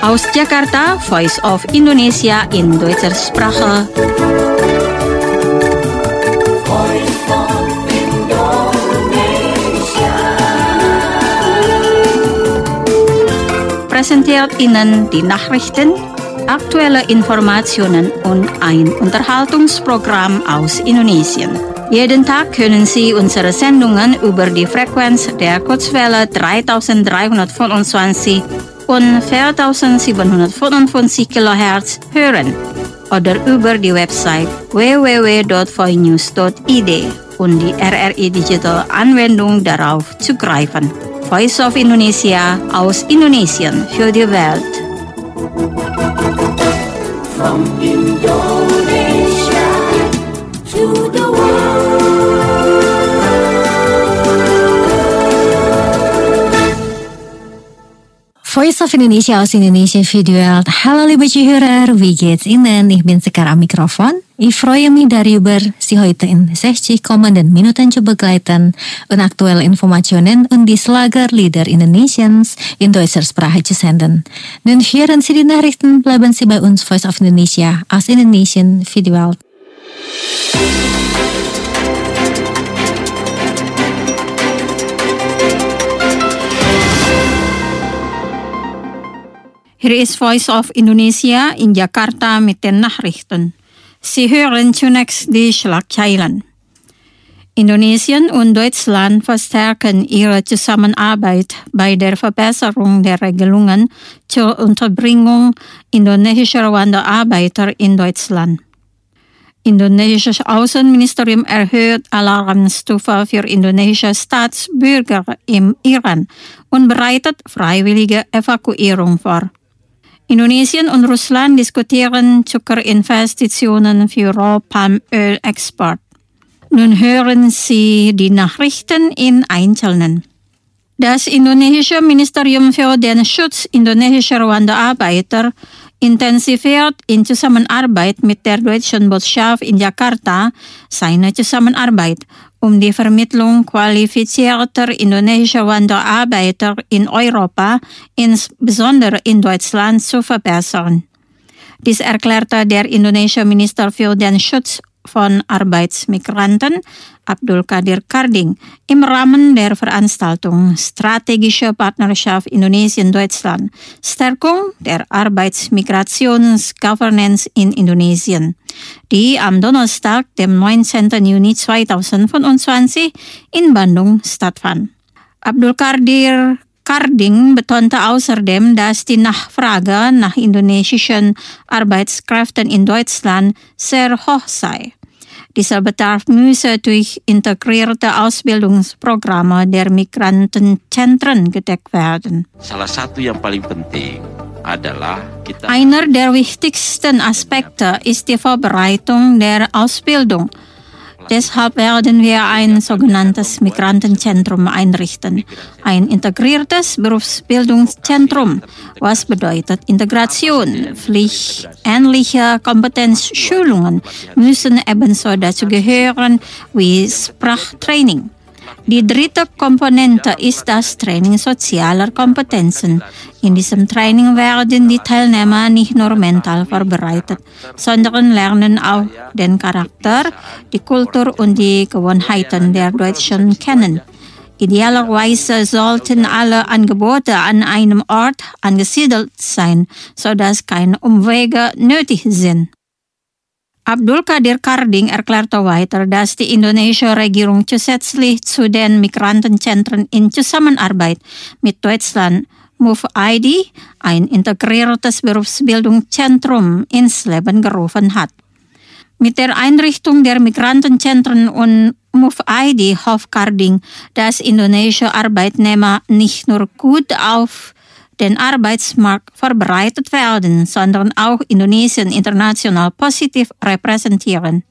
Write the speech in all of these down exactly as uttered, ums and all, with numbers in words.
Aus Jakarta, Voice of Indonesia in deutscher Sprache. Präsentiert Ihnen die Nachrichten, aktuelle Informationen und ein Unterhaltungsprogramm aus Indonesien. Jeden Tag können Sie unsere Sendungen über die Frequenz der Kurzwelle dreitausenddreihundertfünfundzwanzig und viertausendsiebenhundertfünfundfünfzig Kilohertz hören oder über die Website w w w punkt voinews punkt i d und die R R I Digital Anwendung darauf zugreifen. Voice of Indonesia aus Indonesien für die Welt. From Indonesia to the Voice of Indonesia aus Indonesien für die Welt. Hallo liebe Zuhörer, wie geht's Ihnen? Ich bin sekarang am Mikrofon. Ich freue mich darüber, Sie heute in sechzig kommenden Minuten zu begleiten und aktuelle Informationen und die Schlagerlieder Indonesiens in deutscher Sprache zu senden. Nun hören Sie die Nachrichten, bleiben Sie bei uns Voice of Indonesia aus Indonesien für die Welt. Hier ist Voice of Indonesia in Jakarta mit den Nachrichten. Sie hören zunächst die Schlagzeilen. Indonesien und Deutschland verstärken ihre Zusammenarbeit bei der Verbesserung der Regelungen zur Unterbringung indonesischer Wanderarbeiter in Deutschland. Indonesisches Außenministerium erhöht Alarmstufe für indonesische Staatsbürger im Iran und bereitet freiwillige Evakuierung vor. Indonesien und Russland diskutieren Zuckerinvestitionen für Rohpalmölexport. Nun hören Sie die Nachrichten in Einzelnen. Das indonesische Ministerium für den Schutz indonesischer Wanderarbeiter intensiviert in Zusammenarbeit mit der deutschen Botschaft in Jakarta seine Zusammenarbeit, um die Vermittlung qualifizierter indonesischer Wanderarbeiter in Europa, insbesondere in Deutschland, zu verbessern. Dies erklärte der indonesische Minister für den Schutz von Arbeitsmigranten, Abdul Qadir Karding, im Rahmen der Veranstaltung Strategische Partnerschaft Indonesien-Deutschland, Stärkung der Arbeitsmigrationsgovernance in Indonesien, die am Donnerstag, dem neunzehnten Juni zweitausendfünfundzwanzig in Bandung stattfand. Abdul Qadir Karding betonte außerdem, dass die Nachfrage nach indonesischen Arbeitskräften in Deutschland sehr hoch sei. Dieser Bedarf müsse durch integrierte Ausbildungsprogramme der Migrantenzentren gedeckt werden. Salah satu yang paling penting adalah kita Einer der wichtigsten Aspekte ist die Vorbereitung der Ausbildung. Deshalb werden wir ein sogenanntes Migrantenzentrum einrichten. Ein integriertes Berufsbildungszentrum, was bedeutet Integration, Pflicht, ähnliche Kompetenzschulungen müssen ebenso dazu gehören wie Sprachtraining. Die dritte Komponente ist das Training sozialer Kompetenzen. In diesem Training werden die Teilnehmer nicht nur mental vorbereitet, sondern lernen auch den Charakter, die Kultur und die Gewohnheiten der Deutschen kennen. Idealerweise sollten alle Angebote an einem Ort angesiedelt sein, sodass keine Umwege nötig sind. Abdul Qadir Karding erklärte weiter, dass die indonesische Regierung zusätzlich zu den Migrantenzentren in Zusammenarbeit mit Deutschland Move I D, ein integriertes Berufsbildungszentrum, ins Leben gerufen hat. Mit der Einrichtung der Migrantenzentren und Move I D hofft Karding, dass indonesische Arbeitnehmer nicht nur gut auf den Arbeitsmarkt vorbereitet werden, sondern auch Indonesien international positiv repräsentieren.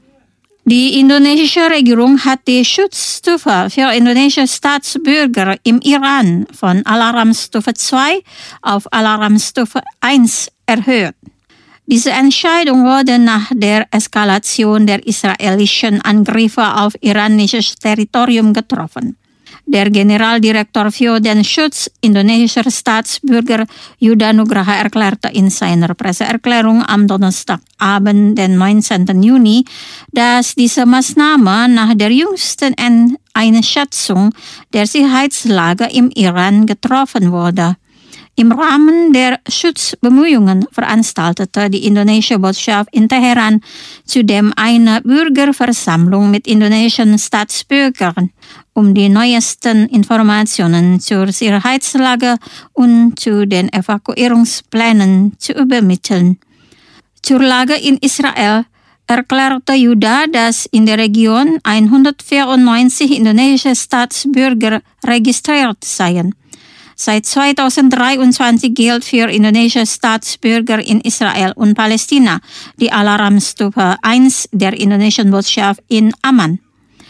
Die indonesische Regierung hat die Schutzstufe für indonesische Staatsbürger im Iran von Alarmstufe zwei auf Alarmstufe eins erhöht. Diese Entscheidung wurde nach der Eskalation der israelischen Angriffe auf iranisches Territorium getroffen. Der Generaldirektor für den Schutz indonesischer Staatsbürger Yuda Nugraha erklärte in seiner Presseerklärung am Donnerstagabend, den neunzehnten Juni, dass diese Maßnahme nach der jüngsten Einschätzung der Sicherheitslage im Iran getroffen wurde. Im Rahmen der Schutzbemühungen veranstaltete die indonesische Botschaft in Teheran zudem eine Bürgerversammlung mit indonesischen Staatsbürgern, um die neuesten Informationen zur Sicherheitslage und zu den Evakuierungsplänen zu übermitteln. Zur Lage in Israel erklärte Yuda, dass in der Region hundertvierundneunzig indonesische Staatsbürger registriert seien. Seit zweitausenddreiundzwanzig gilt für indonesische Staatsbürger in Israel und Palästina die Alarmstufe eins der indonesischen Botschaft in Amman.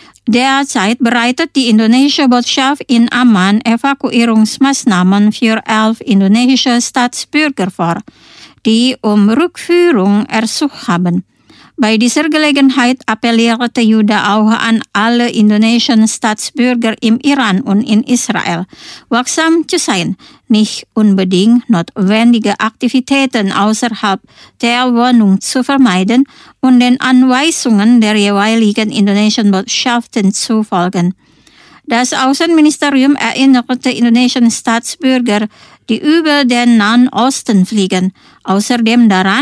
Derzeit bereitet die indonesische Botschaft in Amman Evakuierungsmaßnahmen für elf indonesische Staatsbürger vor, die um Rückführung ersucht haben. Bei dieser Gelegenheit appellierte Yuda auch an alle indonesischen Staatsbürger im Iran und in Israel, wachsam zu sein, nicht unbedingt notwendige Aktivitäten außerhalb der Wohnung zu vermeiden und den Anweisungen der jeweiligen indonesischen Botschaften zu folgen. Das Außenministerium erinnerte indonesische Staatsbürger, die über den Nahen Osten fliegen, außerdem daran,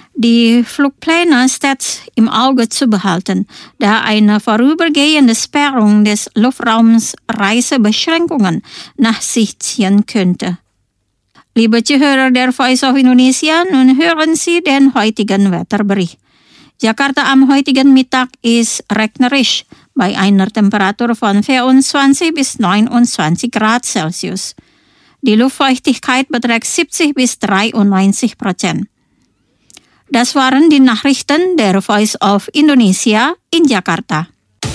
die Flugpläne stets im Auge zu behalten, da eine vorübergehende Sperrung des Luftraums Reisebeschränkungen nach sich ziehen könnte. Liebe Zuhörer der Voice of Indonesia, nun hören Sie den heutigen Wetterbericht. Jakarta am heutigen Mittag ist regnerisch bei einer Temperatur von vierundzwanzig bis neunundzwanzig Grad Celsius. Die Luftfeuchtigkeit beträgt siebzig bis dreiundneunzig Prozent. Das waren die Nachrichten der Voice of Indonesia in Jakarta.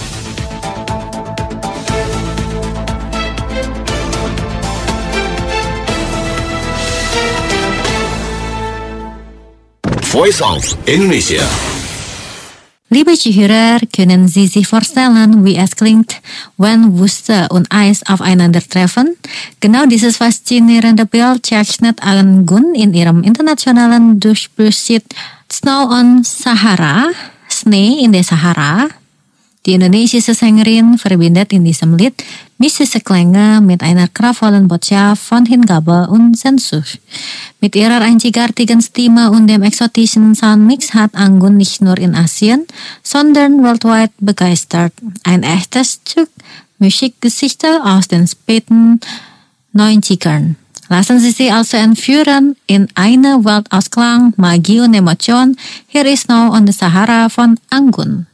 Voice of Indonesia. Liebe Zuhörer, können Sie sich vorstellen, wie es klingt, wenn Wüste und Eis aufeinandertreffen? Genau dieses faszinierende Bild zeichnet Anggun in ihrem internationalen Durchbruchshit Snow on Sahara, Schnee in der Sahara. Die indonesische Sängerin verbindet in diesem Lied mystische Klänge mit einer kraftvollen Botschaft von Hingabe und Sehnsucht. Mit ihrer einzigartigen Stimme und dem exotischen Soundmix hat Anggun nicht nur in Asien, sondern weltweit begeistert. Ein echtes Stück Musikgeschichte aus den späten neunzigern. Lassen Sie sich also entführen in eine Welt aus Klang, Magie und Emotion. Hier ist Snow on the Sahara von Anggun.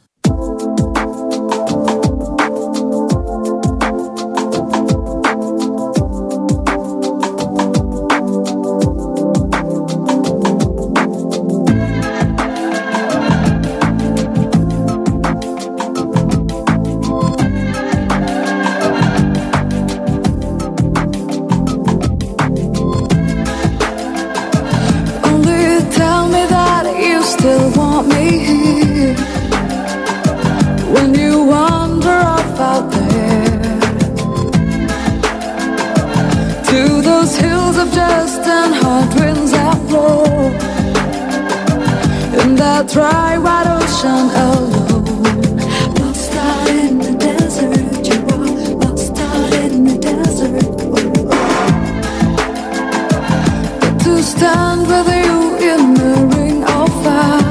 Still want me here when you wander off out there to those hills of dust and hot winds that blow in that dry white ocean alone. Lost out in the desert, you are lost out in the desert. But to stand with you in the ring of fire,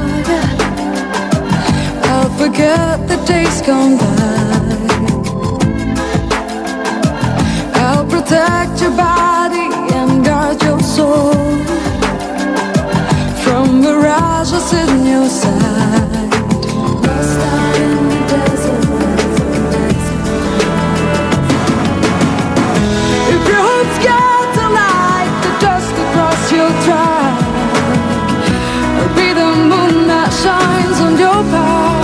I'll forget the days gone by. I'll protect your body and guard your soul from mirages in your sight. Lost out in the desert. If your hope's got to light the dust across your track, I'll be the moon that shines on your path.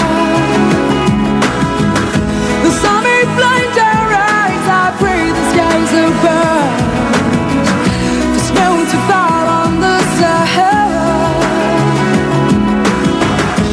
The sun may blind our eyes, I pray the skies are bright for snow to fall on the Sahara.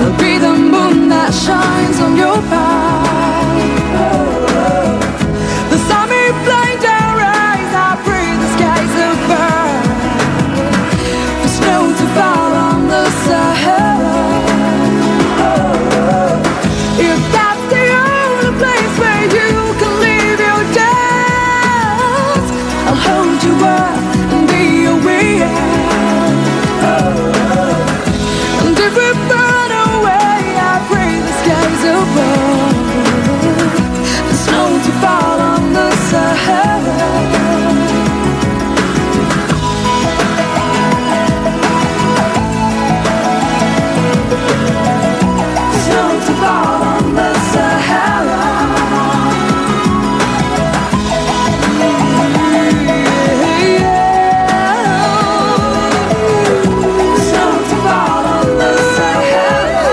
I'll be the moon that shines on your path. The sun may blind our eyes, I pray the skies are burn. For snow to fall on the Sahara. If that's the only place where you can leave your doubts, I'll hold you up and be your way out. And if we burn away, I pray the skies above. The snow to fall on the Sahara. Snow to fall on the Sahara. Snow to fall on the Sahara.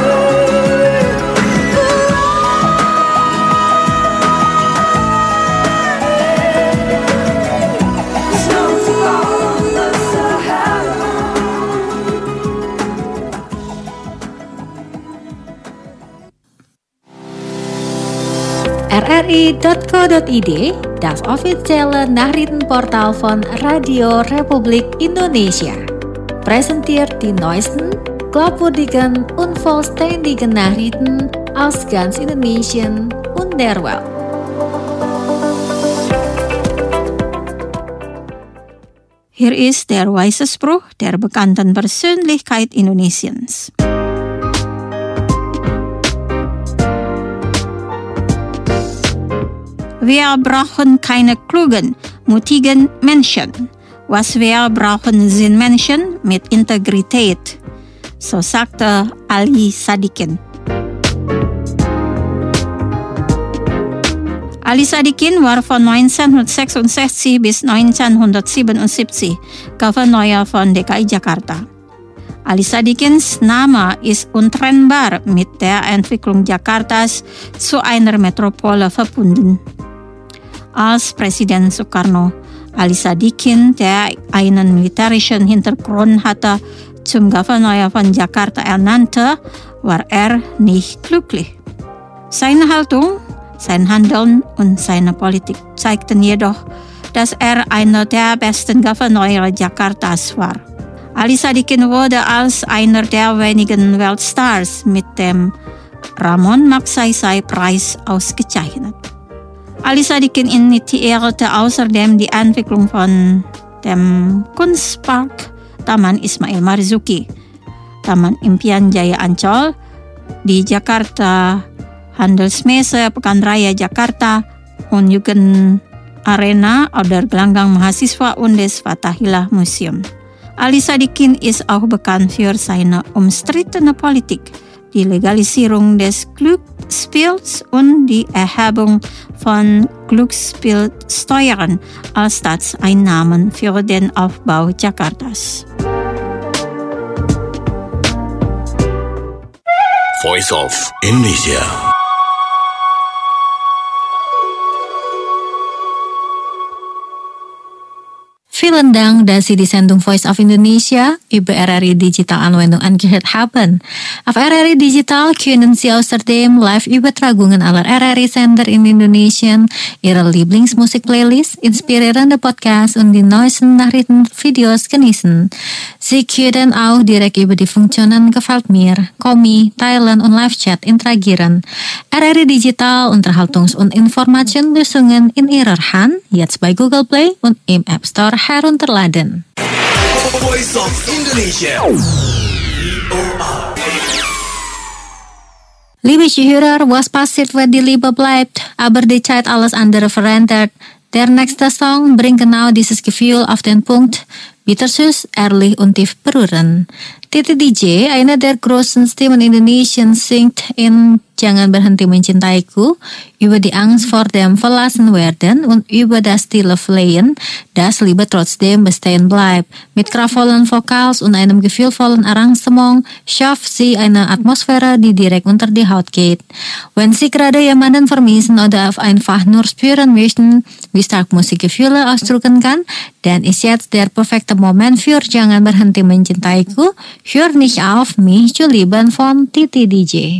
Snow to fall on the Sahara. R R I dot co dot I D, das officiële nachrichtenportaal van Radio Republik Indonesia. Präsentiert die neuesten, glaubwürdigen und vollständigen Nachrichten aus ganz Indonesien und der Welt. Hier ist der weise Spruch der bekannten Persönlichkeit Indonesiens. Wir brauchen keine klugen, mutigen Menschen. Was wir brauchen, sind Menschen mit Integrität, so sagte Ali Sadikin. Ali Sadikin war von neunzehnhundertsechsundsechzig bis neunzehnhundertsiebenundsiebzig Gouverneur von D K I Jakarta. Ali Sadikins Name ist untrennbar mit der Entwicklung Jakartas zu einer Metropole verbunden. Als Präsident Sukarno Ali Sadikin, der einen militärischen Hintergrund hatte, zum Gouverneur von Jakarta ernannte, war er nicht glücklich. Seine Haltung, sein Handeln und seine Politik zeigten jedoch, dass er einer der besten Gouverneure Jakartas war. Ali Sadikin wurde als einer der wenigen Weltstars mit dem Ramon Magsaysay Preis ausgezeichnet. Ali Sadikin initiierte außerdem die Entwicklung von dem Kunstpark Taman Ismail Marzuki, Taman Impian Jaya Ancol, di Jakarta Handelsmesse Pekan Raya Jakarta und Jugend Arena oder Gelanggang Mahasiswa und des Fatahillah Museum. Ali Sadikin ist auch bekannt für seine umstrittene Politik, die Legalisierung des Glücksspiels und die Erhebung von Glücksspielsteuern als Staatseinnahmen für den Aufbau Jakartas. Voice of Indonesia. Vielen Dank, dass Sie die Sendung Voice of Indonesia über R R I Digital Anwendung angehört haben. Auf R R I Digital können Sie außerdem Live-Übertragungen aller R R I-Sender in Indonesien, Ihre Lieblingsmusik-Playlist, inspirierende Podcasts und die neuesten Nachrichtenvideos genießen. Sie können auch direkt über die Funktionen Gefällt mir, Komi, Teilen und Live-Chat interagieren. R R I Digital Unterhaltungs- und Informationslösungen in Ihrer Hand, jetzt bei Google Play und im App Store herunterladen. Voice of Indonesia. Liebe Zuhörer, was passiert, wenn die Liebe bleibt, aber die Zeit alles andere verändert? Der nächste Song bringt genau dieses Gefühl auf den Punkt. Bittersüß, ehrlich und tief berührend. Titi D J, einer der großen Stimmen Indonesiens, singt in Jangan Berhenti Mencintaiku über die Angst vor dem Verlassenwerden und über das stille Flehen, das Liebe trotzdem bestehen bleibt. Mit kraftvollen Vokals und einem gefühlvollen Arrangement schafft sie eine Atmosphäre, die direkt unter die Haut geht. Wenn Sie gerade jemanden vermissen oder einfach nur spüren möchten, wie stark Musik Gefühle ausdrücken kann, dann ist jetzt der perfekte diesem Moment für Jangan Berhenti Mencintaiku, hör nicht auf mich zu lieben von Titi D J.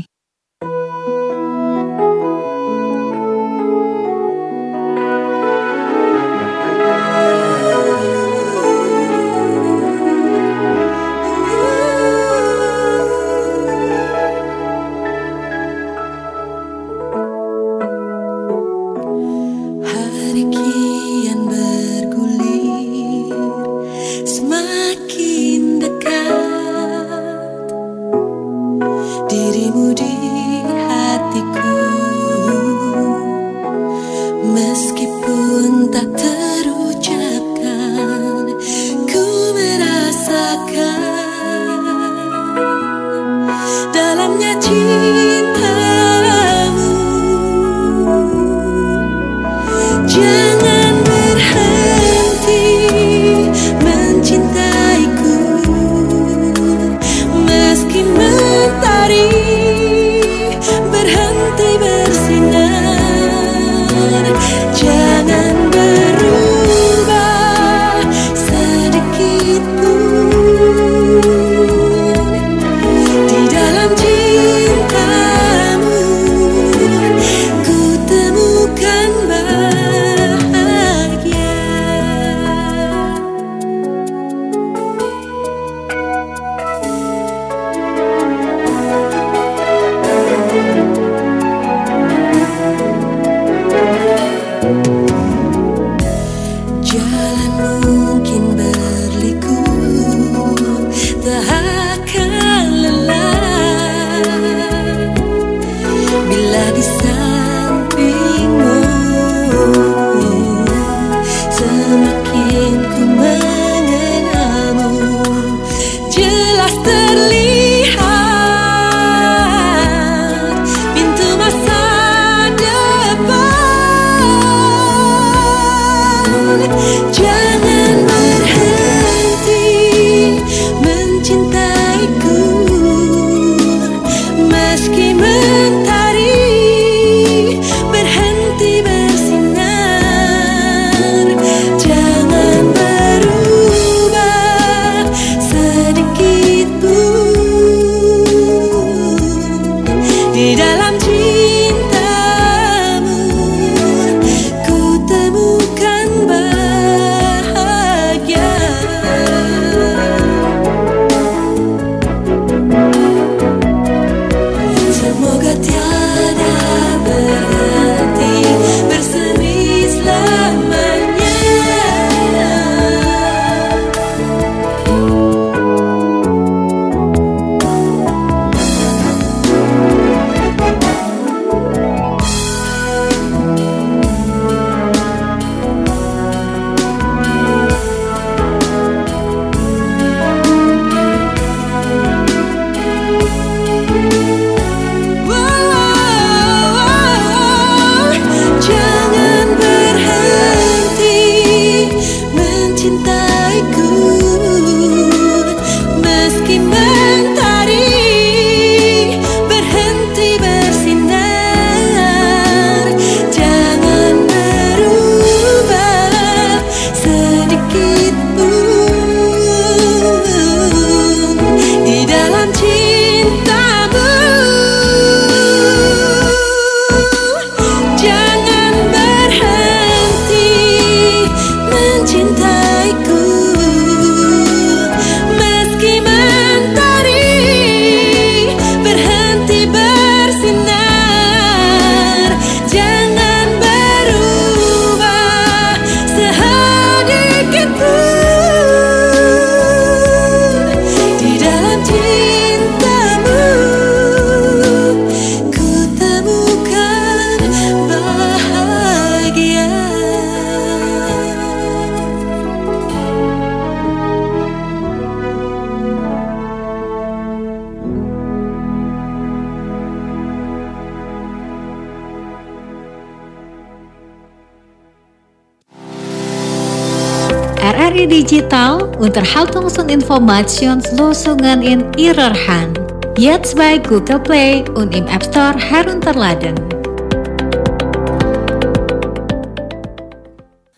R R I Digital Unterhaltungsun Informationslösungen in Ihrer Hand. Jetzt bei Google Play und im App Store herunterladen.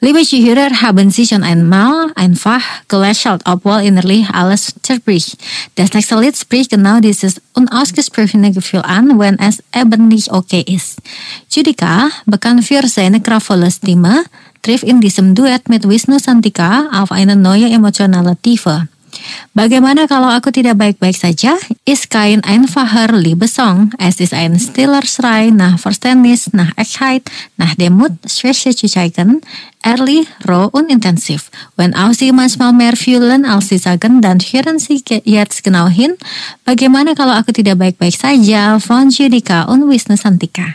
Liebe Zuhörer, haben Sie schon einmal einfach gelächelt, obwohl innerlich alles zerbricht? Das nächste Lied spricht genau dieses unausgesprochene Gefühl an, wenn es eben nicht okay ist. Judika, bekannt für seine kraftvolle Stimme, trifft in diesem Duett mit Wisnu Santika auf eine neue emotionale Tiefe. Bagaimana kalau aku tidak baik-baik saja? Ist kein einfacher Liebessong. Es ist ein stiller Schrei nach Verständnis, nach Echtheit, nach Demut, Schwäche zu zeigen, ehrlich, roh und intensiv. Wenn auch Sie manchmal mehr fühlen als Sie sagen, dann hören Sie jetzt genau hin. Bagaimana kalau aku tidak baik-baik saja? Von Judika und Wisnu Santika.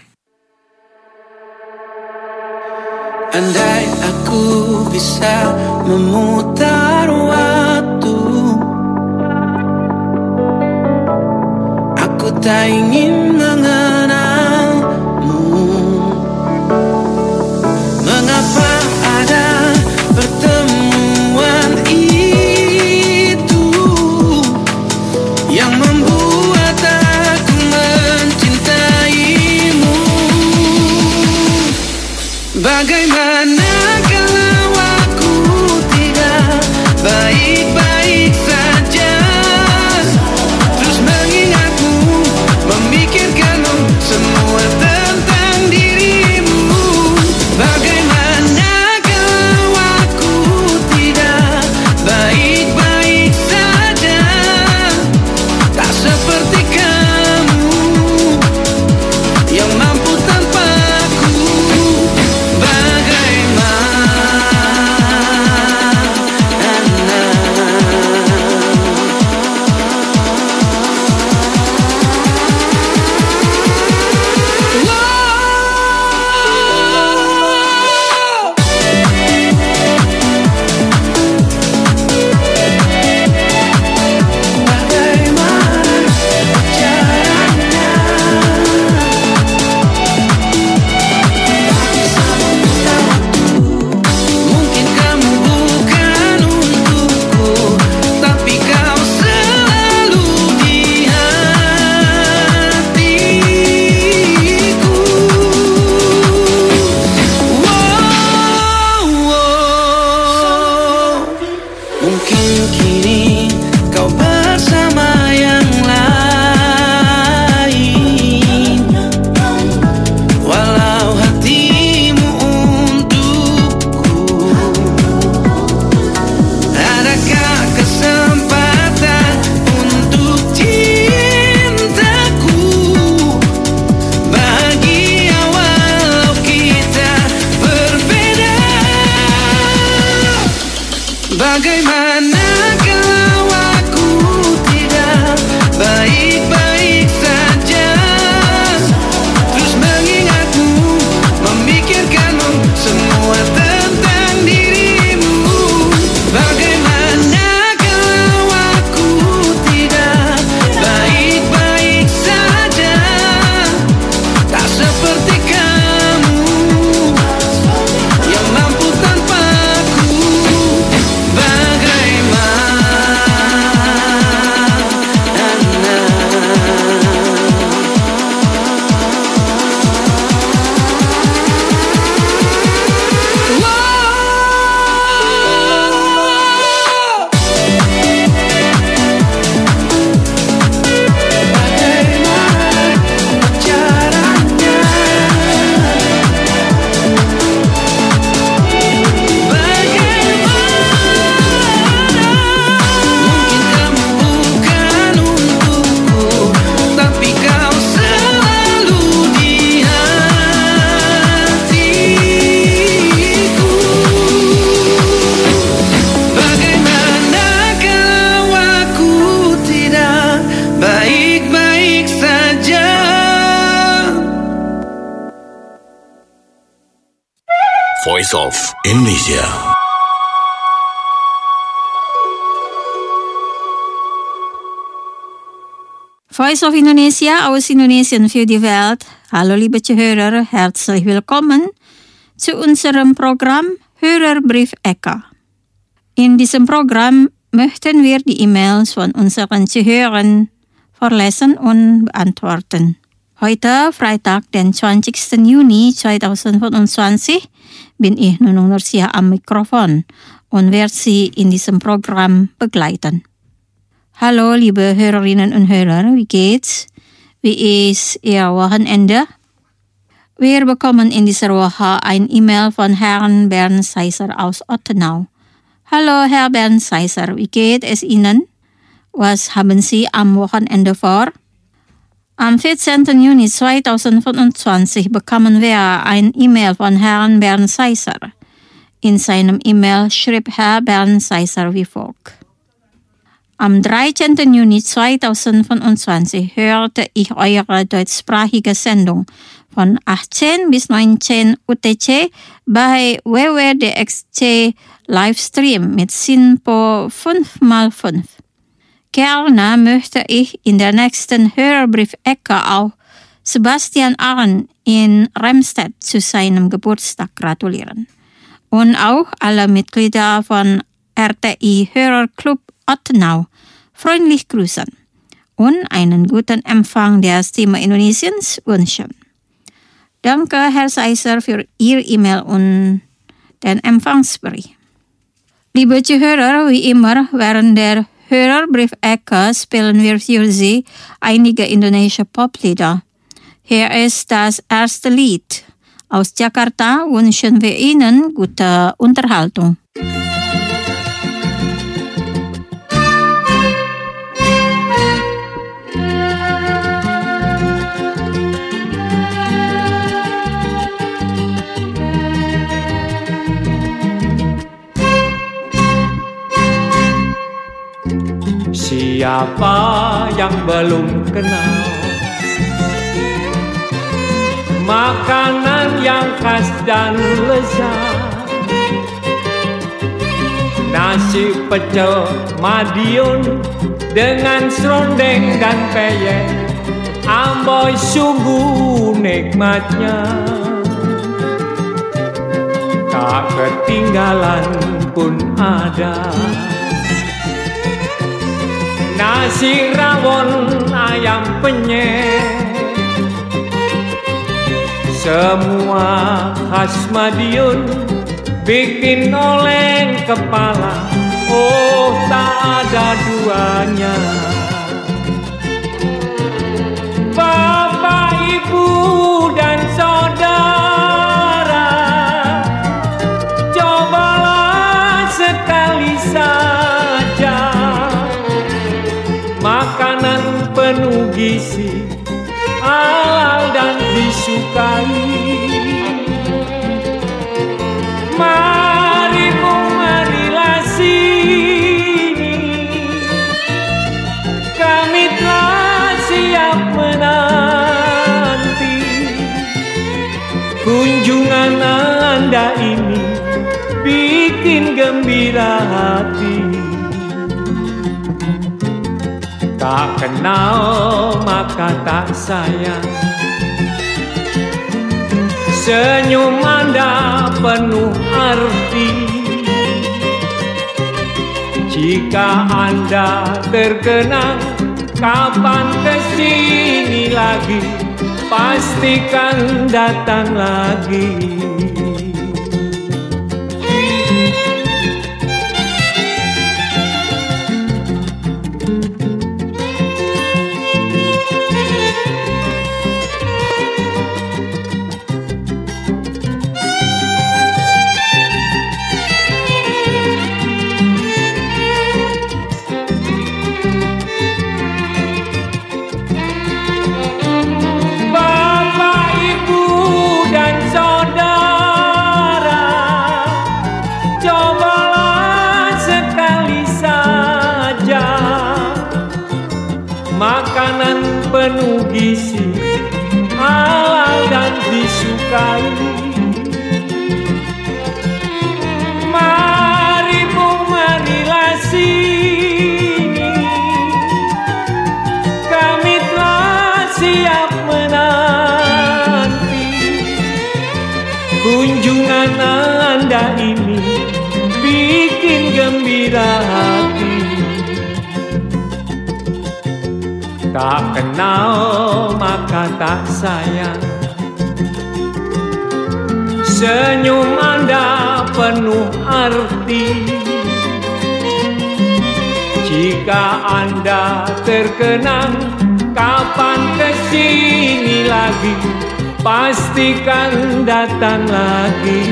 Andai aku bisa memutar waktu, aku tak ingin mengenalmu. Mengapa ada pertemuan itu yang membuat aku mencintaimu? Bagaimana kalau aku tidak baik-baik saja, terus mengingatmu, memikirkanmu, semua tentang dirimu. Bagaimana kalau aku tidak baik-baik saja, tak seperti kamu yang mampu tanpaku. Bagaimana kalau aku tidak baik-baik saja, terus mengingatmu, memikirkanmu, semua tentang dirimu. Bagaimana kalau aku tidak baik-baik saja, tak seperti kamu yang mampu tanpaku. Voice of Indonesia. Voice of Indonesia aus Indonesien für die Welt. Hallo liebe Zuhörer, herzlich willkommen zu unserem Programm Hörerbrief-Ecke. In diesem Programm möchten wir die E-Mails von unseren Zuhörern vorlesen und beantworten. Heute, Freitag, den zwanzigsten Juni zweitausendvierundzwanzig, bin ich Nunung Nursia am Mikrofon und werde Sie in diesem Programm begleiten. Hallo, liebe Hörerinnen und Hörer, wie geht's? Wie ist Ihr Wochenende? Wir bekommen in dieser Woche ein E-Mail von Herrn Bernd Seiser aus Ottenau. Hallo, Herr Bernd Seiser, wie geht es Ihnen? Was haben Sie am Wochenende vor? Am vierzehnten Juni zweitausendfünfundzwanzig bekamen wir ein E-Mail von Herrn Bernd Seiser. In seinem E-Mail schrieb Herr Bernd Seiser wie folgt. Am dreizehnten Juni zweitausendfünfundzwanzig hörte ich eure deutschsprachige Sendung von achtzehn bis neunzehn U T C bei W W D X C Livestream mit SINPO fünf mal fünf. Gerne möchte ich in der nächsten Hörerbrief-Ecke auch Sebastian Arn in Remstedt zu seinem Geburtstag gratulieren. Und auch alle Mitglieder von R T I Hörerclub Ottenau freundlich grüßen und einen guten Empfang der Stimme Indonesiens wünschen. Danke, Herr Seiser, für Ihr E-Mail und den Empfangsbericht. Liebe Zuhörer, wie immer während der Hörerbrief-Ecke spielen wir für Sie einige indonesische Poplieder. Hier ist das erste Lied. Aus Jakarta wünschen wir Ihnen gute Unterhaltung. Siapa yang belum kenal makanan yang khas dan lezat, nasi pecel Madiun dengan serundeng dan peyek, amboi sungguh nikmatnya. Tak ketinggalan pun ada nasi rawon ayam penyet, semua khas Madiun bikin oleng kepala, oh tak ada duanya. Bapak, ibu dan saudara, cobalah sekali saja makanan penuh gizi, halal dan disukai. Mari bu, marilah sini, kami telah siap menanti kunjungan Anda ini, bikin gembira hati. Tak kenal maka tak sayang, senyum Anda penuh arti. Jika Anda terkenang, kapan kesini lagi, pastikan datang lagi. Makanan penuh gizi, halal dan disukai. Mari bu, marilah sini, kami telah siap menanti kunjungan Anda ini, bikin gembira hati. Tak tak kenal maka tak sayang. Senyum Anda penuh arti. Jika Anda terkenang, kapan kesini lagi? Pastikan datang lagi.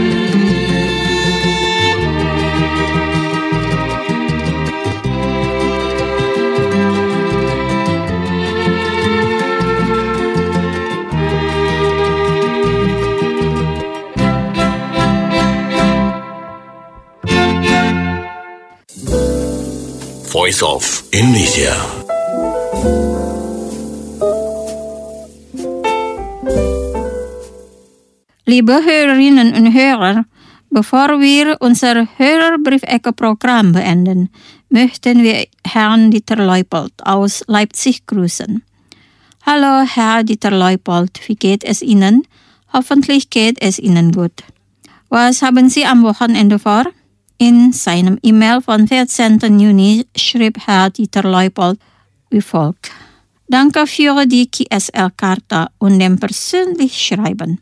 Voice of Indonesia. Liebe Hörerinnen und Hörer, bevor wir unser Hörerbriefecke-Programm beenden, möchten wir Herrn Dieter Leupold aus Leipzig grüßen. Hallo Herr Dieter Leupold, wie geht es Ihnen? Hoffentlich geht es Ihnen gut. Was haben Sie am Wochenende vor? In seinem E-Mail vom vierzehnten Juni schrieb Herr Dieter Leupold wie folgt. Danke für die K S L-Karte und dem persönlichen Schreiben.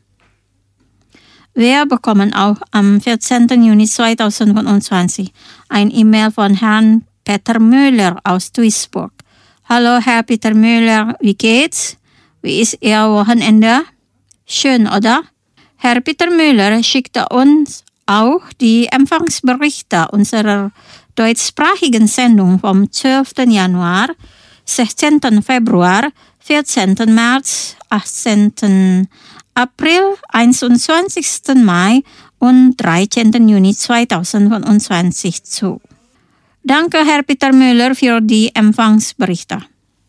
Wir bekommen auch am vierzehnten Juni zweitausendfünfundzwanzig ein E-Mail von Herrn Peter Müller aus Duisburg. Hallo Herr Peter Müller, wie geht's? Wie ist Ihr Wochenende? Schön, oder? Herr Peter Müller schickte uns auch die Empfangsberichte unserer deutschsprachigen Sendung vom zwölften Januar, sechzehnten Februar, vierzehnten März, achtzehnten April, einundzwanzigsten Mai und dreizehnten Juni zweitausendfünfundzwanzig zu. Danke, Herr Peter Müller, für die Empfangsberichte.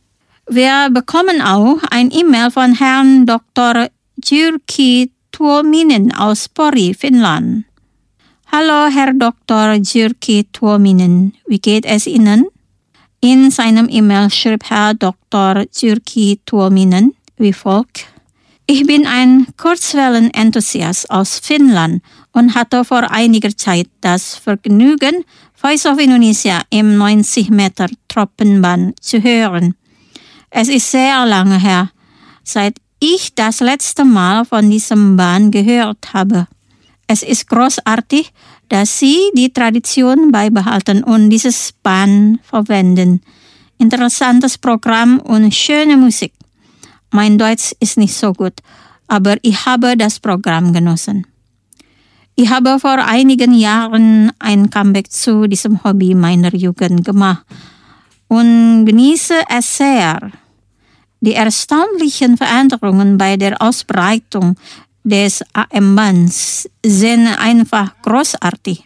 Wir bekommen auch ein E-Mail von Herrn Doktor Jyrki Tuominen aus Pori, Finnland. Hallo, Herr Doktor Jyrki Tuominen, wie geht es Ihnen? In seinem E-Mail schrieb Herr Doktor Jyrki Tuominen wie folgt. Ich bin ein Kurzwellen-Enthusiast aus Finnland und hatte vor einiger Zeit das Vergnügen, Voice of Indonesia im neunzig Meter Treppenband zu hören. Es ist sehr lange her, seit ich das letzte Mal von diesem Band gehört habe. Es ist großartig, dass Sie die Tradition beibehalten und dieses Band verwenden. Interessantes Programm und schöne Musik. Mein Deutsch ist nicht so gut, aber ich habe das Programm genossen. Ich habe vor einigen Jahren ein Comeback zu diesem Hobby meiner Jugend gemacht und genieße es sehr. Die erstaunlichen Veränderungen bei der Ausbreitung des A M-Bands sind einfach großartig.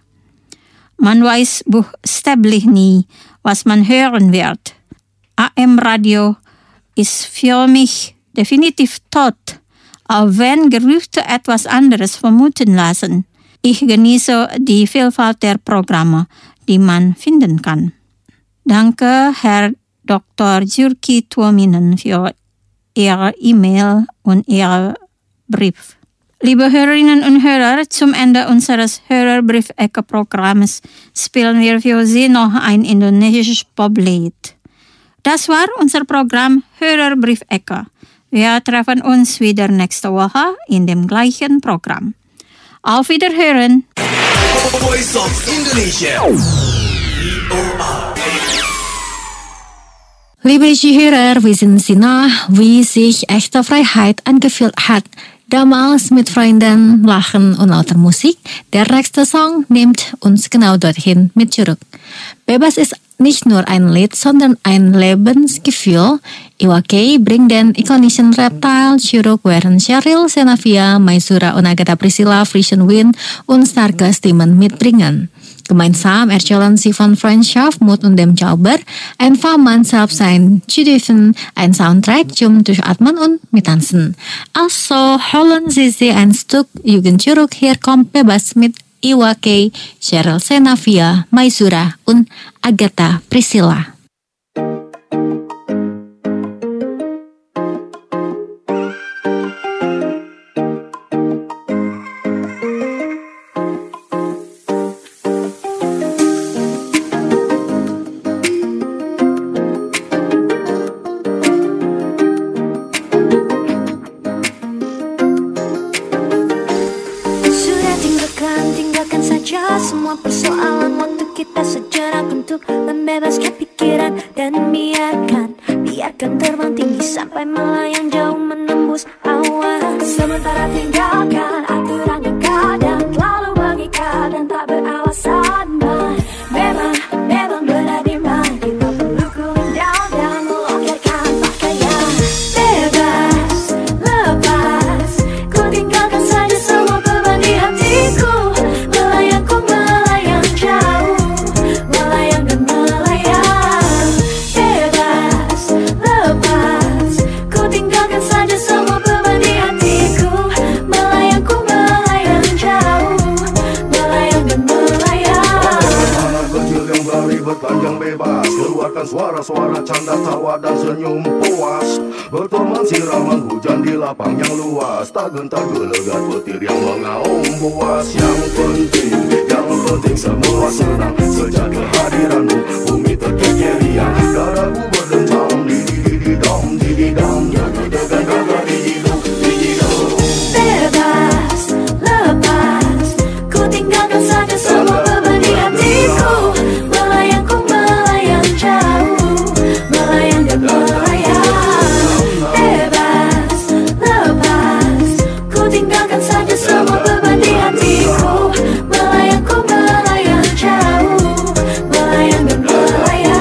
Man weiß buchstäblich nie, was man hören wird. A M-Radio ist für mich definitiv tot, auch wenn Gerüchte etwas anderes vermuten lassen. Ich genieße die Vielfalt der Programme, die man finden kann. Danke, Herr Doktor Jyrki Tuominen, für Ihre E-Mail und Ihren Brief. Liebe Hörerinnen und Hörer, zum Ende unseres Hörerbriefecke-Programms spielen wir für Sie noch ein indonesisches Poplied. Das war unser Programm Hörerbriefecke. Wir treffen uns wieder nächste Woche in dem gleichen Programm. Auf Wiederhören! Voice of Indonesia. V O R. Liebe Zuhörer, wir sind Sie nah, wie sich echte Freiheit angefühlt hat. Damals mit Freunden, Lachen und lauter Musik. Der nächste Song nimmt uns genau dorthin mit zurück. Bebas ist nicht nur ein Lied, sondern ein Lebensgefühl. Iwa K bringt den ikonischen Reptile zurück, während Cheryl Senavia, Maisura und Agatha Priscilla frischen Wind und starke Stimmen mitbringen. Gemeinsam erzählen sie von Freundschaft, Mut und dem Zauber. Einfach man selbst sein zu dürfen, ein Soundtrack zum Durchatmen und Mittanzen. Also holen Sie sich ein Stück Jugend zurück, hier kommt Bebas mit Iwa K, Cheryl Senavia, Maisura und Agatha Priscilla. kita sejenak untuk membebaskan pikiran dan biarkan, biarkan terbang tinggi sampai melayang jauh menembus awan. Sementara tinggalkan aturan yang kadang lalu mengikat dan tak beralasan. Memang, memang benar di mana kita perlu cooling down dan melonggarkan pakaian. Bebas, lepas, ku tinggalkan saja semua beban di hatiku. Melayang, ku melayang jauh, melayang dan melayang. Bebas, lepas, ku tinggalkan saja semua beban di hatiku. Melayang, ku melayang jauh, melayang dan melayang. Anak kecil yang berani bertelanjang bebas, keluarkan suara-suara canda tawa dan senyum puas. Berteman siraman hujan di lapang yang luas, tak gentar gelegar petir yang mengaum buas. Yang penting, yang penting semua senang sejak kehadiranmu, bumi terkikir riang, dadaku berdentang, di-di-di-di-dam, di-di-dam, jaga-jaga jaga di-di-dum, di-di-dum. Bebas, lepas, ku tinggalkan saja semua beban di hatiku. Melayang, ku melayang jauh, melayang dan melayang. Bebas, lepas, ku tinggalkan saja semua beban di hatiku. Melayang, ku melayang jauh, melayang dan melayang.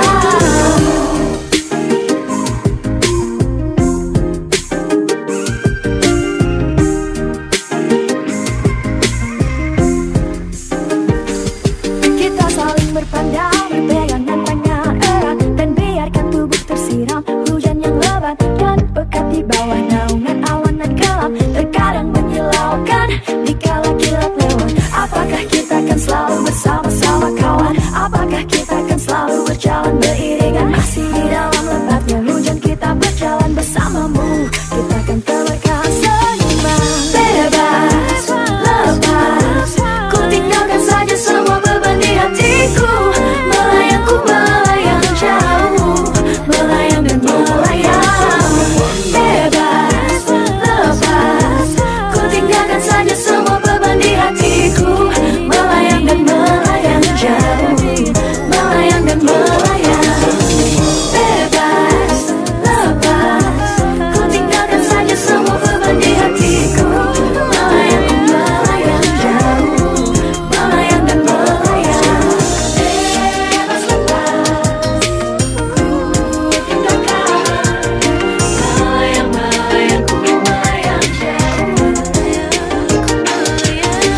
Kita saling berpandang, berpegangan tangan erat, dan biarkan tubuh tersiram hujan yang lebat dan pekat di bawah naungan awan dan gelap. Terkadang menyilaukan dikala kilat lewat. Apakah kita akan selalu bersama-sama kawan? Apakah kita akan selalu berjalan beriringan? Masih di dalam lebatnya hujan kita berjalan bersamamu. Kita akan terlekas seimbang. Bebas, lepas, ku tinggalkan saja semua beban di hatiku. Melayang, ku melayang jauh, melayang dan melayang. Bebas, lepas, ku tinggalkan saja semua beban di hatiku. Melayang dan melayang jauh, melayang dan melayang. Bebas, lepas, ku tinggalkan saja semua beban di hatiku. Melayang, ku melayang jauh, melayang dan melayang. Bebas, lepas, ku tinggalkan. Melayang, melayang, ku melayang jauh, melayang, ku melayang.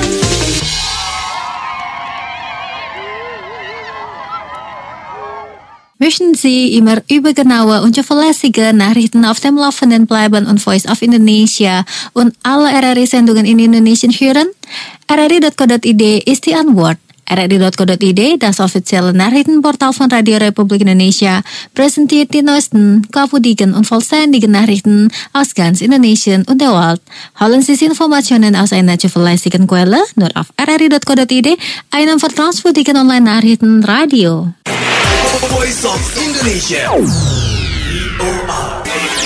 Möchten Sie immer übergenaue und zuverlässige Nachrichten auf dem Laufenden bleiben und Voice of Indonesia und alle R R I-Sendungen in Indonesisch hören? R R I dot co dot I D ist die Antwort. R R I dot co dot I D, das offizielle Nachrichtenportal von Radio Republik Indonesia, präsentiert die neuesten, glaubwürdigen und vollständigen Nachrichten aus ganz Indonesien und der Welt. Holen Sie diese Informationen aus einer zuverlässigen Quelle, nur auf R R I dot co dot I D, einem vertrauenswürdigen Online-Nachrichtenradio. Voice of Indonesia. V O R.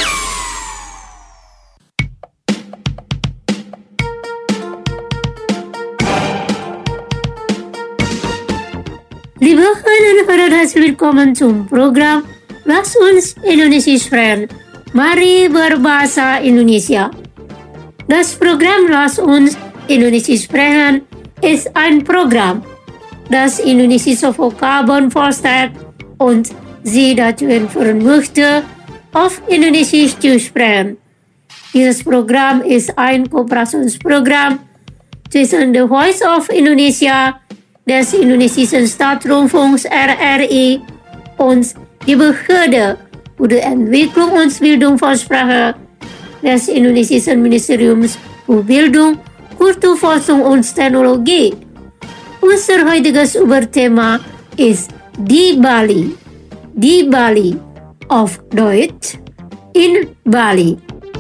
Liebe Hörerinnen und Hörer, herzlich willkommen zum Programm Lass uns Indonesisch sprechen. Mari berbahasa Indonesia. Das Programm Lass uns Indonesisch sprechen ist ein Programm, das indonesische Vokabeln vorstellt und Sie dazu entführen möchte, auf Indonesisch zu sprechen. Dieses Programm ist ein Kooperationsprogramm zwischen The Voice of Indonesia, des indonesischen Staatsrundfunks R R I und die Behörde für die Entwicklung und Bildung von Sprache des indonesischen Ministeriums für Bildung, Kulturforschung und Technologie. Unser heutiges Überthema ist die Bali. Die Bali, auf Deutsch in Bali.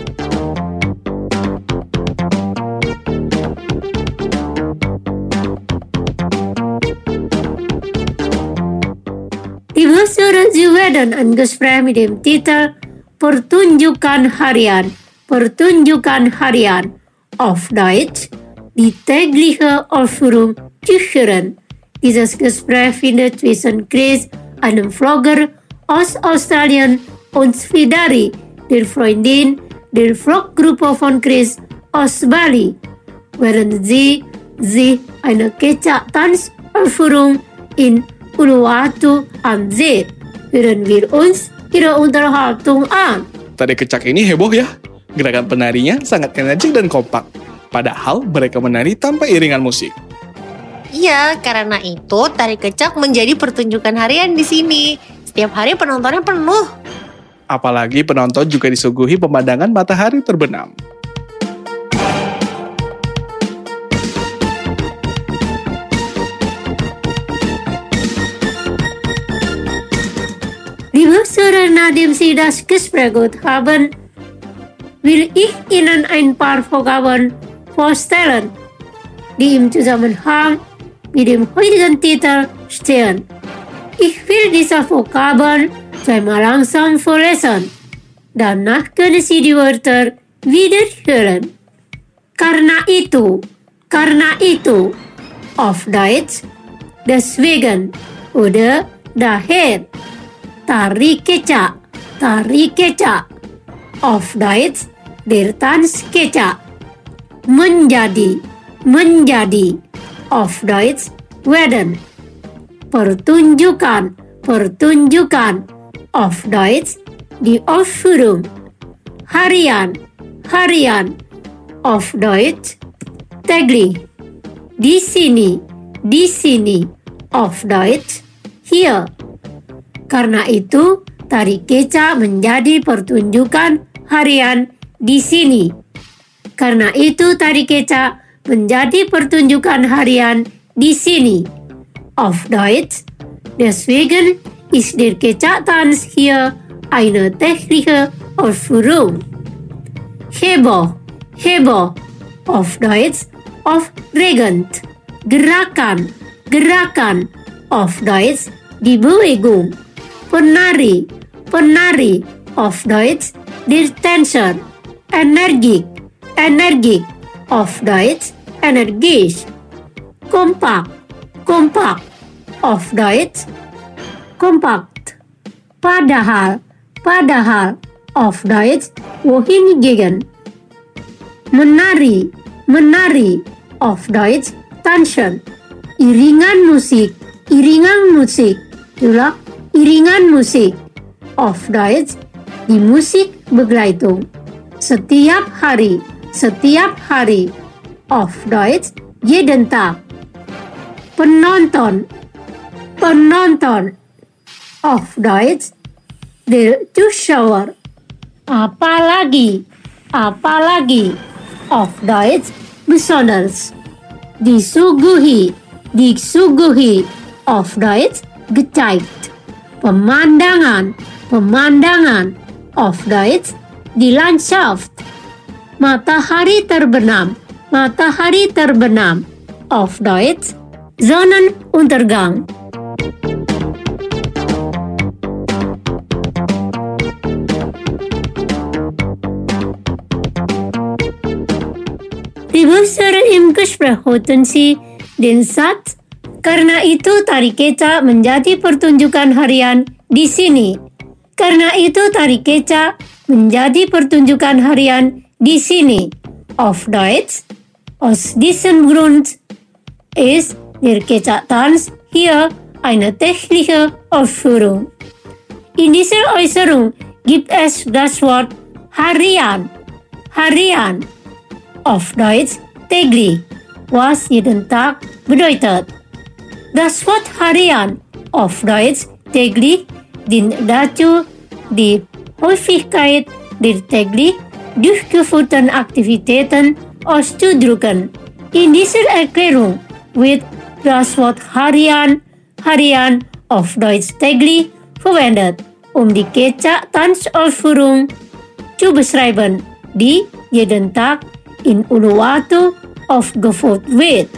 Liebe Hörer, Sie werden ein Gespräch mit dem Titel Pertunjukan Harian. Pertunjukan Harian. Auf Deutsch, die tägliche Aufführung zu hören. Dieses Gespräch findet zwischen Chris, einem Vlogger aus Australien, und Svidari, der Freundin der Vloggruppe von Chris aus Bali, während sie sich eine Kecak-Tanzaufführung in Uluwatu ansieht. Hören wir uns ihre Unterhaltung an. Tari kecak ini heboh ya. Gerakan penarinya sangat energik dan kompak. Padahal mereka menari tanpa iringan musik. Iya, karena itu tari kecak menjadi pertunjukan harian di sini. Setiap hari penontonnya penuh. Apalagi penonton juga disuguhi pemandangan matahari terbenam. Liebe Hörer, nachdem Sie das Gespräch gehört haben, will ich Ihnen ein paar Vokabeln vorstellen, die im Zusammenhang mit dem heutigen Titel stehen. Ich will diese Vokabeln zweimal langsam vorlesen. Danach können Sie die Wörter wiederhören. Karena itu, karena itu, auf Deutsch, deswegen oder daher. Tari kecak, tari kecak, auf Deutsch, der Tanz kecak. Menjadi, menjadi, auf Deutsch, werden. Pertunjukan, pertunjukan, auf Deutsch, die Aufführung. Harian, harian, auf Deutsch, täglich. Di sini, di sini, auf Deutsch, hier. Karena itu, tari kecak menjadi pertunjukan harian di sini. Karena itu, tari kecak menjadi pertunjukan harian di sini. Auf Deutsch, deswegen ist der Kecak-Tanz hier eine tägliche Aufführung. Heboh, heboh, auf Deutsch, aufregend. Gerakan, gerakan, auf Deutsch, die Bewegung. Penari, penari, auf Deutsch, der Tänzer. Energik, energik, auf Deutsch, energisch. Kompak, kompak, auf Deutsch, kompakt. Padahal, padahal, auf Deutsch, wohingegen. Menari, menari, auf Deutsch, tanzen. Iringan musik, iringan musik, itulah iringan musik. Auf Deutsch, die Musikbegleitung. Setiap hari, setiap hari. Auf Deutsch, jeden Tag. Penonton, penonton. Auf Deutsch, der Zuschauer. Apalagi, apalagi. Auf Deutsch, besonders. Disuguhi, disuguhi. Auf Deutsch, gezeigt. Pemandangan, pemandangan. Auf Deutsch, die Landschaft. Matahari terbenam, matahari terbenam. Auf Deutsch, Sonnenuntergang. Liebe Hörer, im Gespräch hörten Sie den Satz, karena itu tari kecak menjadi pertunjukan harian di sini. Karena itu tari kecak menjadi pertunjukan harian di sini. Auf Deutsch, aus diesem Grund ist der Kecak-Tanz hier eine tägliche Aufführung. In dieser Äußerung gibt es das Wort harian, harian. Auf Deutsch täglich, was jeden Tag bedeutet. Das Wort harian auf Deutsch täglich dient dazu, die Häufigkeit der täglich durchgeführten Aktivitäten auszudrücken. In dieser Erklärung wird das Wort harian, harian auf Deutsch täglich verwendet, um die Kecak-Tanzaufführung zu beschreiben, die jeden Tag in Uluwatu aufgeführt wird.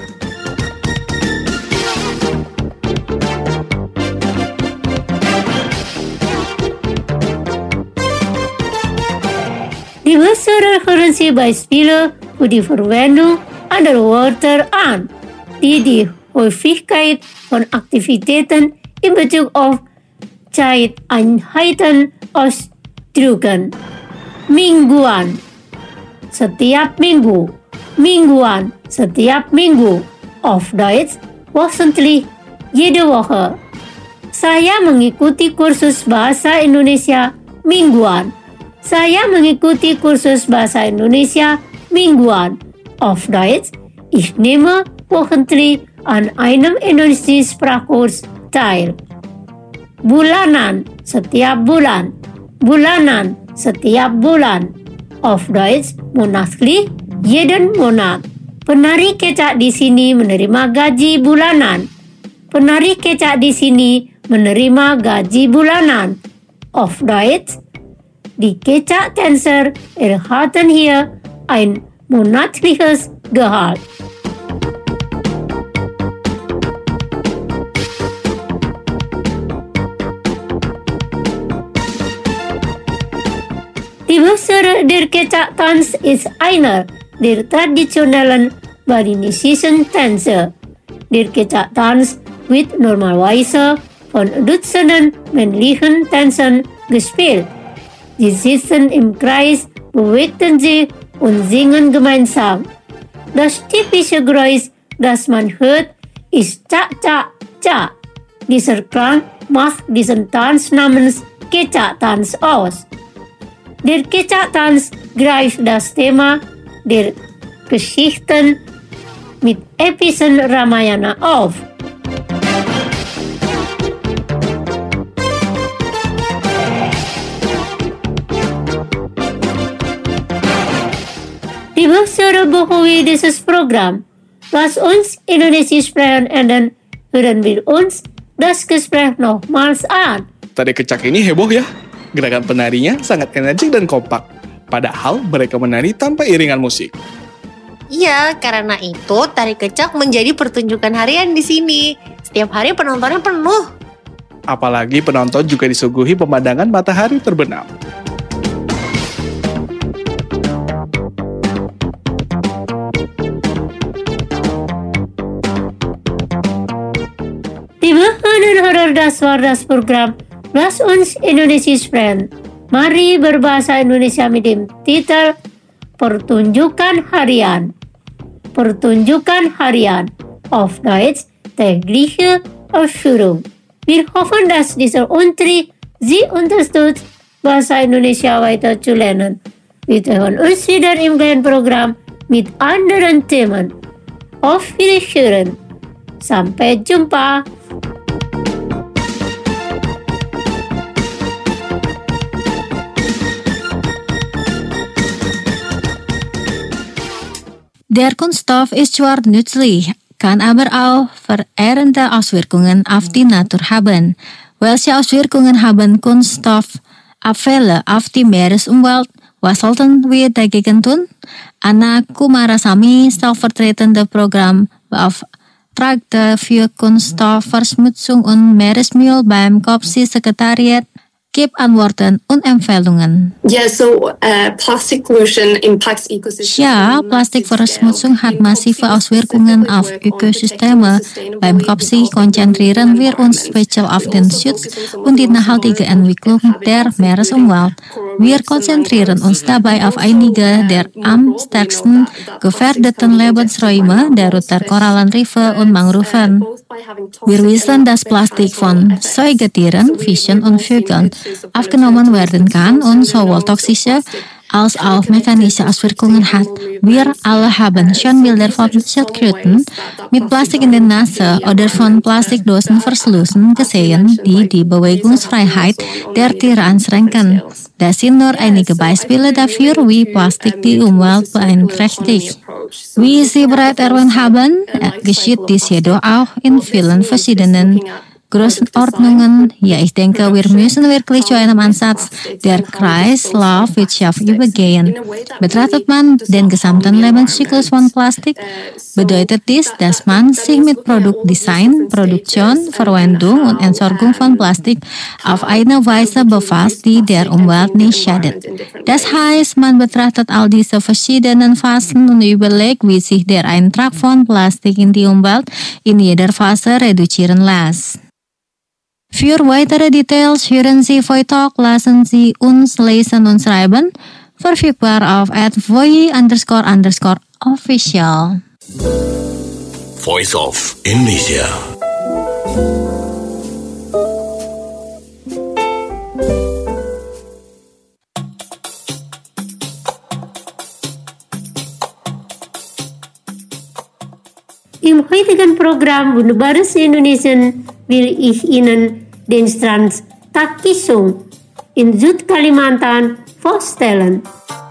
Die Hörer hören Sie Beispiele für die Verwendung anderer Wörter an, die die Häufigkeit von Aktivitäten in Bezug auf Zeiteinheiten ausdrücken. Mingguan, setiap minggu. Mingguan, setiap minggu. Auf Deutsch, wöchentlich, jede Woche. Saya mengikuti kursus bahasa Indonesia mingguan. Saya mengikuti kursus bahasa Indonesia mingguan. Auf Deutsch, ich nehme wöchentlich an einem indonesianischen Sprachkurs teil. Bulanan, setiap bulan. Bulanan, setiap bulan. Auf Deutsch, monatlich, jeden Monat. Penari kecak di sini menerima gaji bulanan. Penari kecak di sini menerima gaji bulanan. Auf Deutsch, die Kecak-Tänzer erhalten hier ein monatliches Gehalt. Die Busser der Kecak-Tanz ist einer der traditionellen balinesischen Tänze. Der Kecak-Tanz wird normalerweise von Dutzenden männlichen Tänzern gespielt. Sie sitzen im Kreis, bewegten sich und singen gemeinsam. Das typische Geräusch, das man hört, ist Ca-Ca-Ca. Dieser Klang macht diesen Tanz namens Kecak-Tanz aus. Der Kecak-Tanz greift das Thema der Geschichten mit epischen Ramayana auf. Liebe Zuhörer dieses Programm, lass uns Indonesisch sprechen und dann hören wir uns das Gespräch nochmals an. Tari kecak ini heboh ya. Gerakan penarinya sangat energik dan kompak. Padahal mereka menari tanpa iringan musik. Iya, karena itu tari kecak menjadi pertunjukan harian di sini. Setiap hari penontonnya penuh. Apalagi penonton juga disuguhi pemandangan matahari terbenam. Die Wochen Horror das war das Programm Lass uns Indonesisch sprechen. Mari berbahasa Indonesia mit dem Titel Pertunjukan Harian. Pertunjukan Harian. Auf Deutsch tägliche Ausführung. Wir hoffen, dass dieser Unterricht Sie unterstützt, Bahasa Indonesia weiter zu lernen. Wir hören uns wieder im gleichen Programm mit anderen Themen. Auf Wiederhören. Sampai jumpa. Der Kunststoff ist zwar nützlich, kann aber auch verheerende Auswirkungen auf die Natur haben. Welche Auswirkungen haben Kunststoffabfälle auf die Meeresumwelt? Was sollten wir dagegen tun? Anna Kumarasamy, stellvertretende Programmbeauftragte für Kunststoffverschmutzung und Meeresmüll beim Kopsi-Sekretariat, gibt Antworten und Empfehlungen. Yeah, so, uh, plastic pollution impacts ecosystems. Ja, Plastikverschmutzung hat massive Auswirkungen auf Ökosysteme. Beim Kopsi konzentrieren wir uns speziell auf den Schutz und die nachhaltige Entwicklung der Meeresumwelt. Wir konzentrieren uns dabei auf einige der am stärksten gefährdeten Lebensräume, darunter Korallenriffe und Mangroven. Wir wissen, dass Plastik von Säugetieren, Fischen und Vögeln aufgenommen werden kann und sowohl toxische als auch mechanische Auswirkungen hat. Wir alle haben schon Bilder von Schildkröten mit Plastik in der Nase oder von Plastikdosenverschlüssen gesehen, die die Bewegungsfreiheit der Tiere einschränken. Das sind nur einige Beispiele dafür, wie Plastik die Umwelt beeinträchtigt. Wie Sie bereits erwähnt haben, geschieht dies jedoch auch in vielen verschiedenen Größenordnungen. Ja, ich denke, wir müssen wirklich zu einem Ansatz der Kreislaufwirtschaft übergehen. Betrachtet man den gesamten Lebenszyklus von Plastik, bedeutet dies, dass man sich mit Produktdesign, Produktion, Verwendung und Entsorgung von Plastik auf eine Weise befasst, die der Umwelt nicht schadet. Das heißt, man betrachtet all diese verschiedenen Phasen und überlegt, wie sich der Eintrag von Plastik in die Umwelt in jeder Phase reduzieren lässt. Für weitere Details hören Sie Voitalk, lassen Sie uns lesen und schreiben, verfügbar auf at voi underscore underscore official. Voice of Indonesia. Im heutigen Programm Wunderbares Indonesien will ich Ihnen den Strand Takisung in Südkalimantan vorstellen.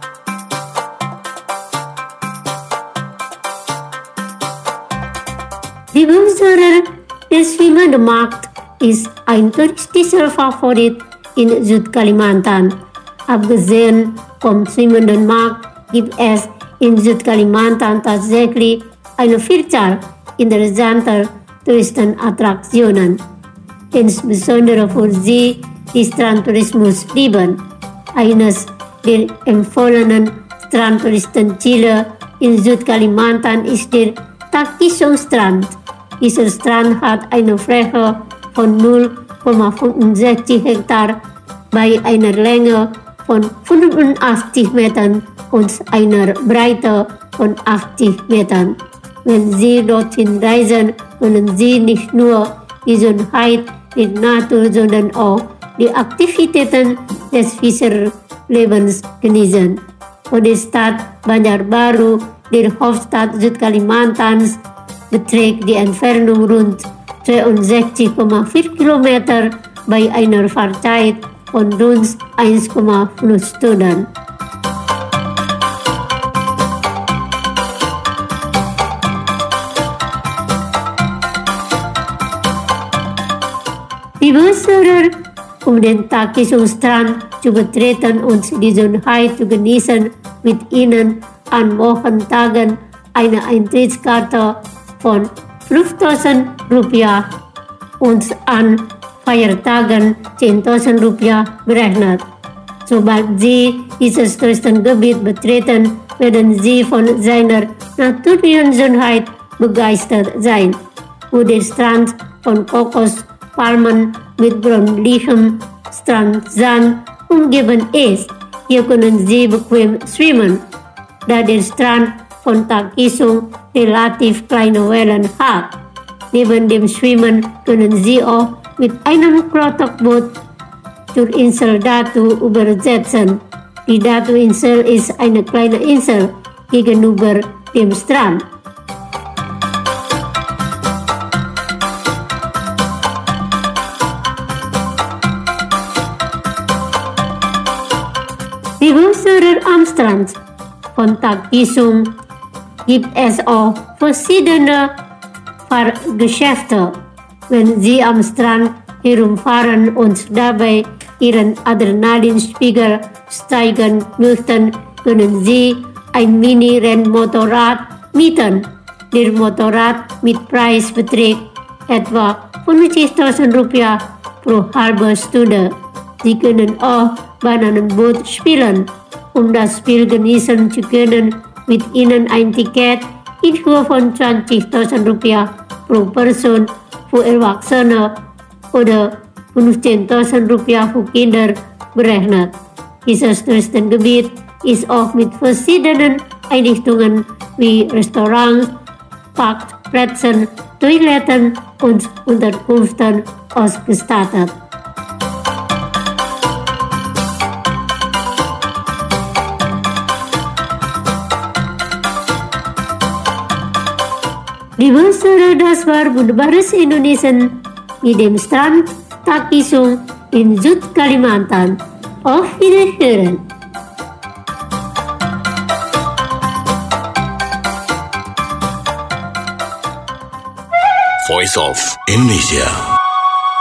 Die Wünsche der schwimmende Markt ist ein touristischer Favorit in Südkalimantan. Abgesehen vom schwimmenden Markt gibt es in Südkalimantan tatsächlich eine Vielzahl interessanter Touristenattraktionen, insbesondere für Sie, die Strandtourismus lieben. Eines der empfohlenen Strandtouristenziele in Südkalimantan ist der Takisung Strand. Dieser Strand hat eine Fläche von null Komma fünfundsechzig Hektar bei einer Länge von fünfundachtzig Metern und einer Breite von achtzig Metern. Wenn Sie dorthin reisen, können Sie nicht nur die Schönheit der Natur, sondern auch die Aktivitäten des Fischerlebens genießen. Von der Stadt Banjarbaru, der Hauptstadt Südkalimantans, beträgt die Entfernung rund zweiundsechzig Komma vier Kilometer bei einer Fahrzeit von rund eins Komma fünf Stunden. Liebe Hörer, um den Takisung-Strand zu betreten und die Schönheit zu genießen, mit Ihnen an Wochentagen eine Eintrittskarte von fünftausend Rupiah und an Feiertagen zehntausend Rupiah berechnet. Sobald Sie dieses Touristengebiet betreten, werden Sie von seiner natürlichen Schönheit begeistert sein, wo der Strand von Kokospalmen mit bräunlichem Strandsand umgeben ist. Hier können Sie bequem schwimmen, da der Strand von Takisung relativ kleine Wellen hat. Neben dem Schwimmen können Sie auch mit einem Klotzboot zur Insel Datu übersetzen. Die Datu-Insel ist eine kleine Insel gegenüber dem Strand. Die Hörer am Strand von Takisung gibt es auch verschiedene Fahrgeschäfte. Wenn Sie am Strand herumfahren und dabei Ihren Adrenalinspiegel steigern möchten, können Sie ein Mini-Rennmotorrad mieten. Der Motorradmietpreis beträgt etwa fünfzigtausend Rupiah pro halbe Stunde. Sie können auch Bananenboot spielen. Um das Spiel genießen zu können, mit Ihnen ein Ticket in Höhe von zwanzigtausend Rupiah pro Person für Erwachsene oder fünfzehntausend Rupiah für Kinder berechnet. Dieses Touristengebiet ist auch mit verschiedenen Einrichtungen wie Restaurants, Parkplätzen, Toiletten und Unterkünften ausgestattet. Liebe Hörer, das war Wunderbares Indonesien mit dem Strand Takisung in Südkalimantan. Auf Wiederhören! Voice of Indonesia.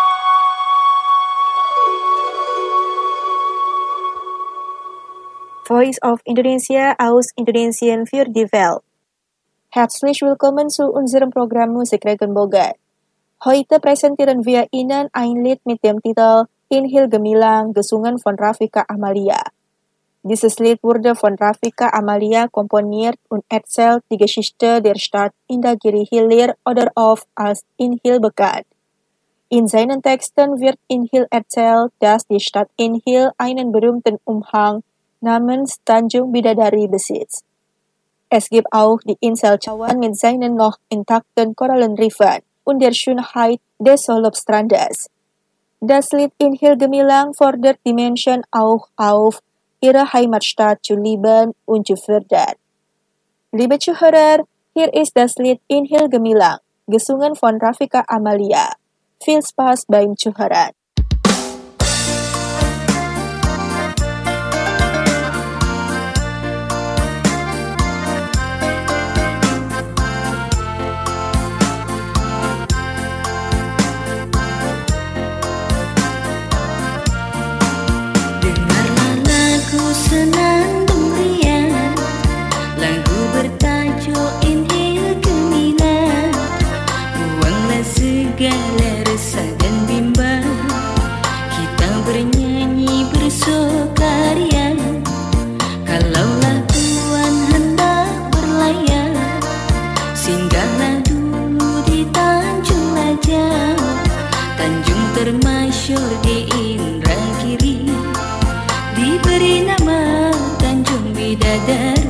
Voice of Indonesia aus Indonesien für die Welt. Herzlich willkommen zu unserem Programm Musik Regenbogen. Heute präsentieren wir Ihnen ein Lied mit dem Titel In Hill Gemilang, gesungen von Rafika Amalia. Dieses Lied wurde von Rafika Amalia komponiert und erzählt die Geschichte der Stadt Indagiri Hilir oder oft als In Hill bekannt. In seinen Texten wird In Hill erzählt, dass die Stadt In Hill einen berühmten Umhang namens Tanjung Bidadari besitzt. Es gibt auch die Insel Cawan mit seinen noch intakten Korallenriffen und der Schönheit des Solopstrandes. Das Lied In Hill Gemilang fordert die Menschen auch auf, ihre Heimatstadt zu lieben und zu fördern. Liebe Zuhörer, hier ist das Lied In Hill Gemilang, gesungen von Rafika Amalia. Viel Spaß beim Zuhören. Dengarlah lagu senandung riang, lagu bertajuk In Hill Gemilang. Buanglah segala resah dan bimbang, kita bernyanyi bersukaria. Kalaulah Tuhan hendak berlayar, singgahlah dulu di Tanjung Lajau, Tanjung termasyur di Indragiri, diberi nama Tanjung Bidadari.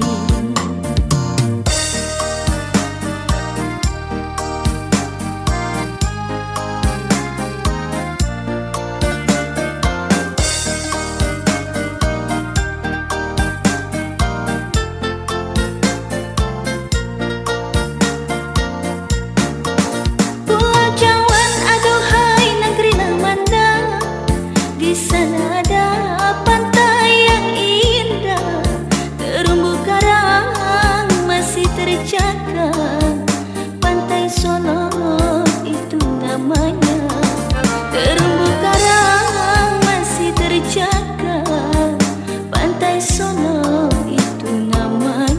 Pulau Cawan, aduhai negeri Namanda, di sana ada pantai yang indah, terumbu karang masih terjaga, Pantai Sono itu namanya. Terumbu karang masih terjaga, Pantai Sono itu namanya.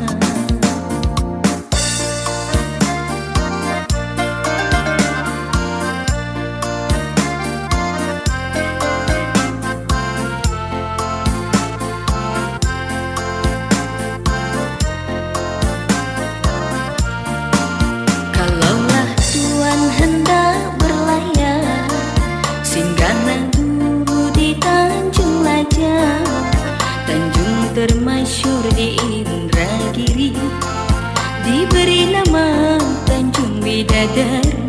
Kalaulah Tuhan hendak berlayar, singgahlah dulu di Tanjung Lajau, Tanjung termasyur di Indragiri, diberi nama Tanjung Bidadari.